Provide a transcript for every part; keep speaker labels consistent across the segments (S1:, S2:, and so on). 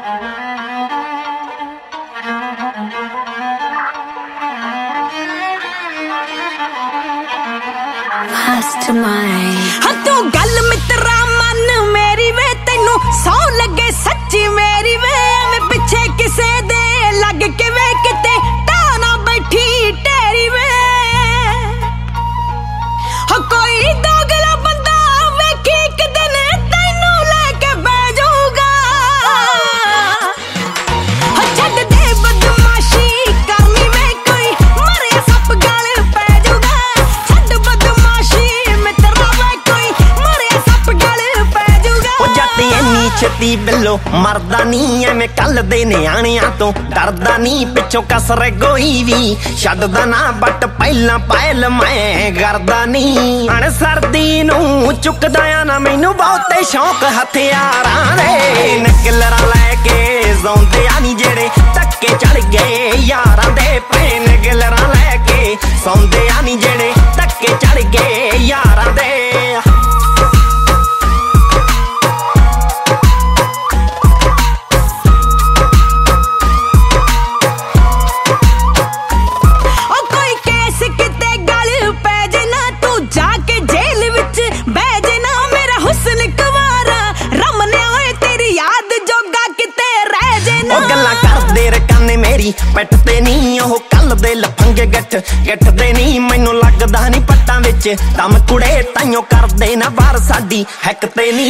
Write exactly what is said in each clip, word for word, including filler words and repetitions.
S1: हाँ तू गल मित्रा मन मेरी वे तेनू सौ लगे सच्ची मेरी वे मैं पिछे किसे दे लग के वे किते ताना बैठी तेरी वे हाँ कोई दोगला बंदा वेखी एक दिन तेनू लेके बैजूगा हाँ छड़ दे बदमाशी करनी वे कोई मरे सप गल पैजूगा छड़ बदमाशी मित्रा वे कोई मरे सप गल पैजूगा ओ जट्टी इन्नी छेती बिल्लो मरदा नी एवें कल दे नियाणियां तो डरदा नी पिछों कसर कोई भी छड्डदा ना बट पहला पायल मैं करदा नी अण सर्दी नूं चुकदा आ ना मैनू बहुते शौक हथियारां दे नकलरा लैके सौंदे आ नी जेड़े धक्के चढ़ गए यारां दे पैन गलरा लैके सौंदे आ नी जेड़े धक्के चढ़ गए यारां दे पैट ते नी ओह कल दे लफंगे गठ गठ दे नी मैनू लगदा नी पट्टां विच दम कुड़े ताइयों करदे ना बार साडी हैक ते नी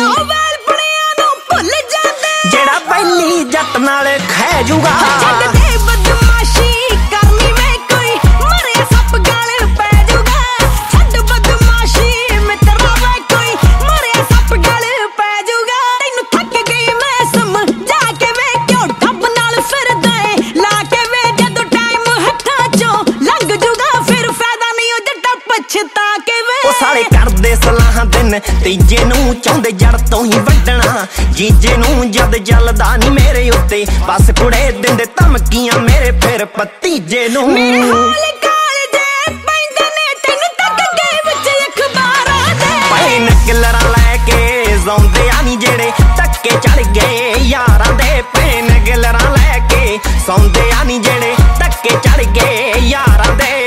S1: जेड़ा पहली जट नाल खै जूगा बदमाशी करनी वे कोई मरे सप गल पै जूगा छड्ड बदमाशी मित्रा वे कोई मरे सप गल पै जूगा तैनू थक गई मैं समझा के वे क्यों डब नाल फिरदा ला के वे जदों टाइम हत्थां चों लंघ जूगा फिर फायदा नहीं ओ जट्टा पछता के वे ओ साले करदे सलाहां दिन तीजे नूं चाहुंदे जड़ तों ही वड्डणा जीजे नूं जद जलदा नी मेरे उत्ते बस कुड़े दिंदे धमकियां मेरे फिर भतीजे नूं मेरे हाल काल जे पैंदे ने तैनू तक गए विच अखबारां दे पैन गलरा लैके सौंदे आ नी जेड़े धक्के चढ़ गए यारां दे पैन गलरा लैके सौंदे आ नी जेड़े धक्के चढ़ गए यारां दे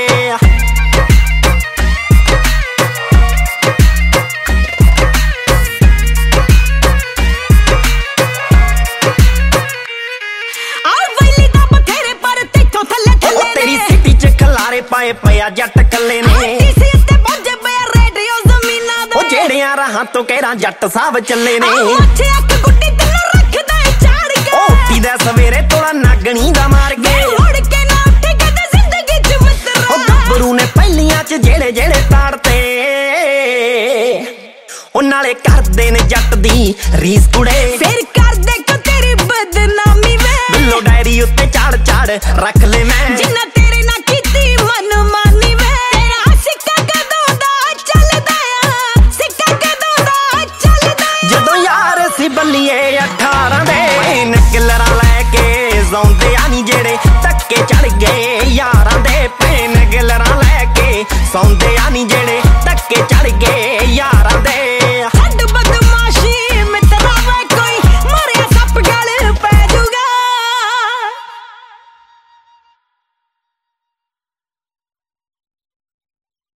S1: पाए पया जट कले ने ओ जेड़ियां राहां तो कहरा जट साहब चले ने ओ पीदा सवेरे तोड़ा नागणी दा मार गए ओ गब्बरू ने पहलियां च जेड़े जेड़े ताड़ते ओ नाले करदे ने जट दी रीस कुड़े फिर कर दे को तेरी बदनामी वे बिल्लो डायरी उत्ते चाड़ चाड़ रख ले मैं जिन्ना तेरे ना कीती मन मानी वे तेरा सिक्का कदों दा चलदा आ सिक्का कदों दा चलदा जदों यार सी बल्लीए अठारह दे नकलरा लैके सौंदे आ नी जेड़े धक्के चढ़ गए यारां दे पैन गलरा लैके सौंदे आ नी जेड़े